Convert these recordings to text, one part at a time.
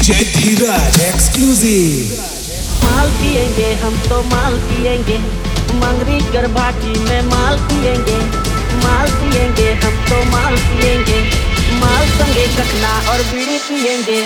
DJ धीरज exclusive. माल पिएंगे हम तो माल पिएंगे, मंगरी कर भाटी में माल पिएंगे। माल पिएंगे हम तो माल पिएंगे, माल संगे चखना और बीड़ी पिएंगे।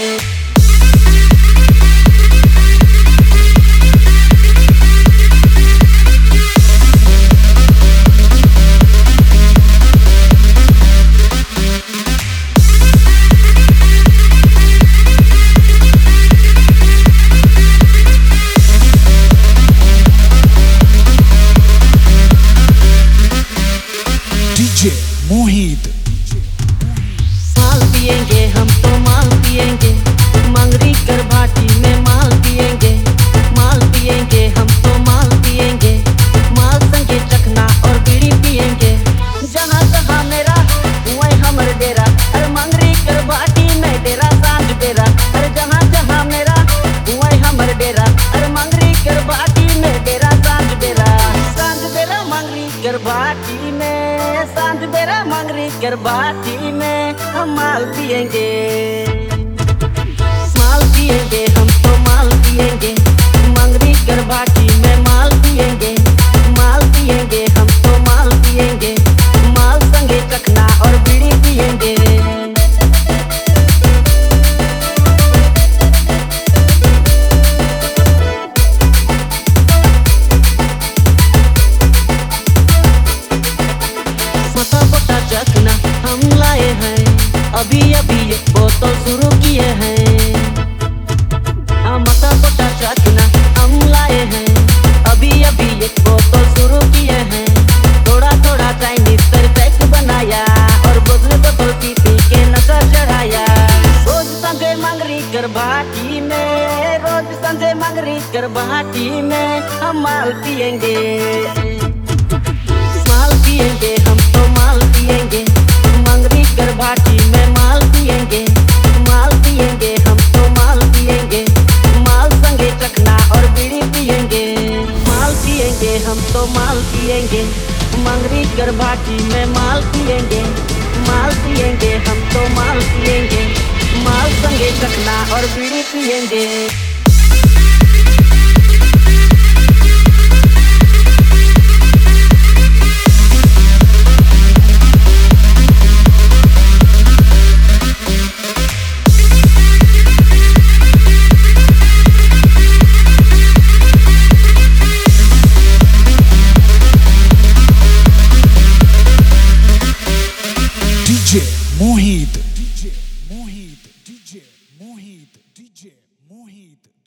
डीजे मोहित। माल पिएंगे हम तो माल पिएंगे, मंगरी कर भाटी में माल पिएंगे। माल पिएंगे हम तो माल पिएंगे, माल संगे चखना और बीड़ी पिएंगे। जहाँ जहाँ मेरा वहीं हमर डेरा, अरे मंगरी कर भाटी में डेरा सांझ बेरा। अरे जहाँ जहाँ मेरा वहीं हमर डेरा, अरे मंगरी कर भाटी में डेरा सांझ बेरा। सांझ बेरा मंगरी कर भाटी में, सांझ बेरा मंगरी कर भाटी में हम माल पिएंगे। माल पिएंगे हम तो माल पिएंगे, मंगरी कर भाटी में माल पिएंगे। माल पिएंगे हम तो माल पिएंगे, माल संगे चखना और बीड़ी पिएंगे। मोटा मोटा चखना हम लाए हैं, अभी अभी एक बोतल शुरू किए हैं। मोटा मोटा चखना हम लाए हैं, अभी अभी एक बोतल शुरू किए हैं। थोड़ा थोड़ा चाइनीज कर पैक बनाया और बोतल बोतल पी पी के नशा चढ़ाया। रोज संजय मंगरी कर भाटी में, रोज संजय मंगरी कर भाटी में हम माल पिएंगे। माल पिएंगे हम तो माल पिएंगे, मंगरी कर भाटी में माल पिएंगे। माल पिएंगे हम तो माल पिएंगे, माल संगे चखना और बीड़ी पिएंगे। माल पिएंगे हम तो माल पिएंगे, मंगरी कर भाटी में माल पिएंगे। माल पिएंगे हम तो माल पिएंगे, माल संगे चखना और बीड़ी पिएंगे। डीजे मोहित।